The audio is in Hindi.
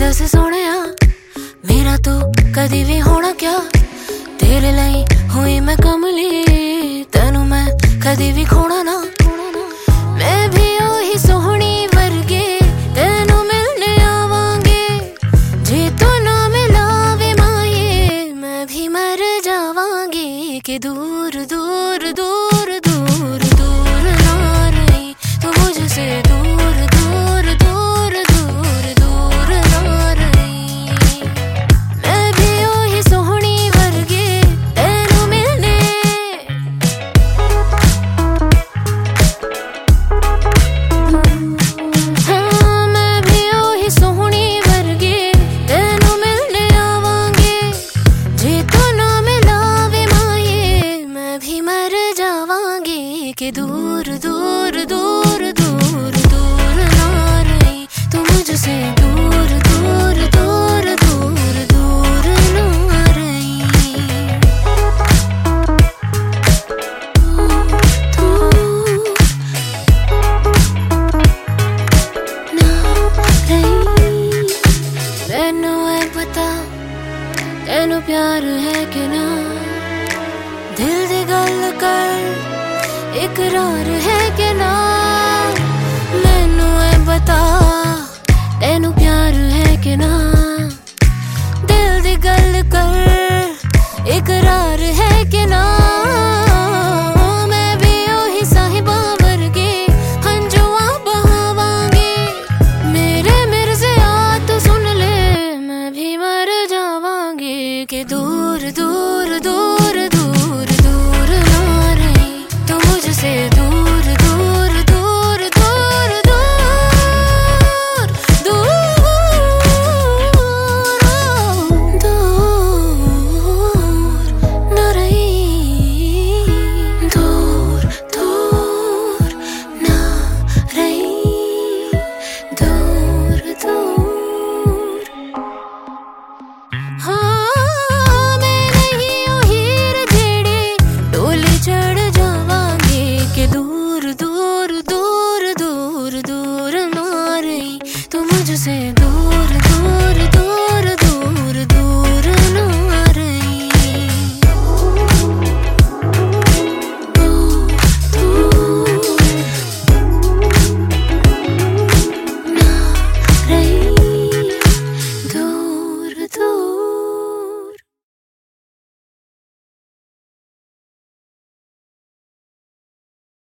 दस सोहणिया मेरा तू कदी भी होना क्या, तेरे लिए हुई मैं कमली, तेनू मैं कदी भी खोना ना। मैं भी ओही सोहनी वर्गे तेनू मिलने आवांगे, जे तू ना मिलावे माये मैं भी मर जावांगी। कि दूर दूर दूर दूर दूर ना रही तू मुझसे, दूर दूर दूर दूर दूर ना रही। मैं भी ओही सोहनी वर्गे तेनू मिलने, हाँ मैं भी ओही सोहनी वर्गे तेनू मिलने आवांगे, जे तू ना मिलावे माये मैं भी मर जावांगी। कि दूर दूर दूर दूर दूर ना रही तू मुझसे, दूर दूर दूर दूर दूर ना रही। तू ना रही। मैनू है पता तेनू प्यार है कि ना, दिल दी गल कर इकरार है कि ना। मैनू है बता तेनू प्यार है कि ना, दिल दी गल कर इकरार है कि ना। मैं भी ओही साहिबा वर्गे हंजुआ बहावांगे, मेरे मिर्ज़िया तू सुन ले मैं भी मर जावांगी। कि दूर दूर दूर दूर दूर ना रही तू मुझसे, दूर दूर दूर दूर दूर दूर दूर ना रही, दूर दूर ना रही, दूर दूर। हाँ